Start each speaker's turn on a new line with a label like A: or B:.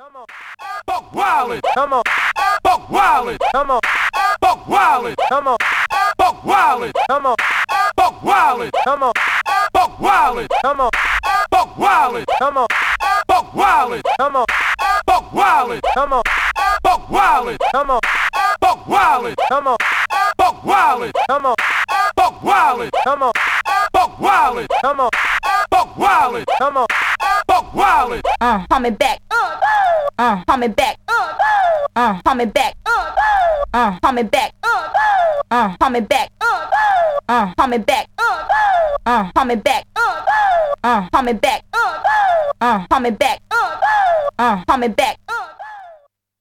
A: Buck Wildin', come on. Buck Wildin', come on. Buck Wildin', come on. Buck Wildin', come on. Buck Wildin', come on. Buck Wildin', come on. Buck Wildin', come on. Buck Wildin', come on. Buck Wildin', come on. Buck Wildin', come on. Buck Wildin', come on. Buck Wildin', come on. Buck Wildin', come on. Buck Wildin', come on. Buck Wildin', come on. Buck Wildin'.
B: Call me back. Call me back. Call me back. Call me back. Call me back. Call me back. Call me back. Call me back. Call me back. Call me back.